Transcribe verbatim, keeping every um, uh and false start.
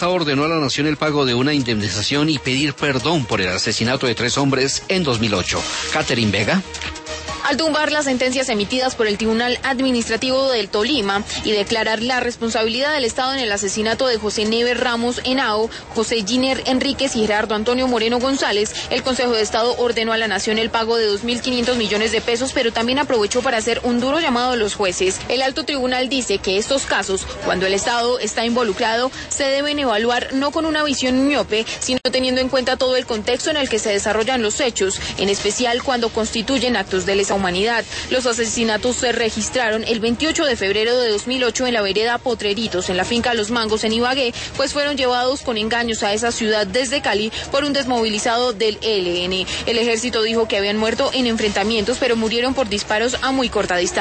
Ordenó a la nación el pago de una indemnización y pedir perdón por el asesinato de tres hombres en dos mil ocho. Catherine Vega. Al tumbar las sentencias emitidas por el Tribunal Administrativo del Tolima y declarar la responsabilidad del Estado en el asesinato de José Neves Ramos Henao, José Giner Enríquez y Gerardo Antonio Moreno González, el Consejo de Estado ordenó a la Nación el pago de dos mil quinientos millones de pesos, pero también aprovechó para hacer un duro llamado a los jueces. El alto tribunal dice que estos casos, cuando el Estado está involucrado, se deben evaluar no con una visión miope, sino teniendo en cuenta todo el contexto en el que se desarrollan los hechos, en especial cuando constituyen actos de lesa humanidad. Los asesinatos se registraron el veintiocho de febrero de dos mil ocho en la vereda Potreritos, en la finca Los Mangos en Ibagué, pues fueron llevados con engaños a esa ciudad desde Cali por un desmovilizado del E L N. El ejército dijo que habían muerto en enfrentamientos, pero murieron por disparos a muy corta distancia.